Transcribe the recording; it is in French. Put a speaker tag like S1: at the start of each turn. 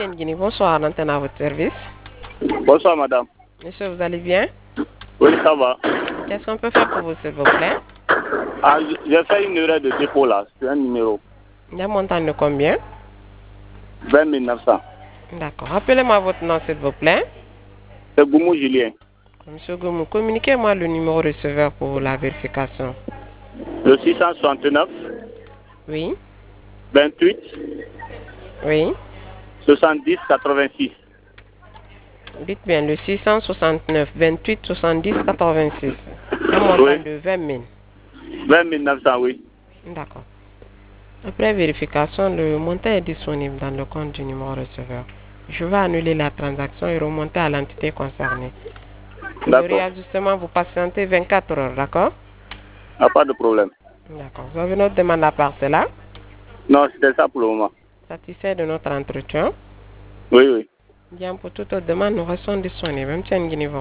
S1: Guinée, bonsoir, l'antenne à votre service.
S2: Bonsoir madame.
S1: Monsieur, vous allez bien?
S2: Oui, ça va.
S1: Qu'est-ce qu'on peut faire pour vous, s'il vous plaît?
S2: Ah, j'ai fait une erreur de dépôt là, c'est un numéro.
S1: Il y a un montant de combien?
S2: 20 900.
S1: D'accord. Rappelez-moi votre nom, s'il vous plaît.
S2: C'est Goumou Julien.
S1: Monsieur Goumou, communiquez-moi le numéro receveur pour la vérification.
S2: Le 669
S1: Oui,
S2: 28
S1: oui.
S2: 70 86.
S1: Dites bien le 669 28 70 86. Un montant
S2: Oui.
S1: de 20 000.
S2: 20 900, oui.
S1: D'accord. Après vérification, le montant est disponible dans le compte du numéro receveur. Je vais annuler la transaction et remonter à l'entité concernée. Pour le
S2: D'accord.
S1: réajustement, vous patientez 24 heures, d'accord?
S2: Pas de problème.
S1: D'accord. Vous avez notre demande à part cela?
S2: Non, c'était ça pour le moment.
S1: Satisfait de notre entretien?
S2: Oui, oui.
S1: Bien, pour toute autre demande, nous restons disponibles. Même si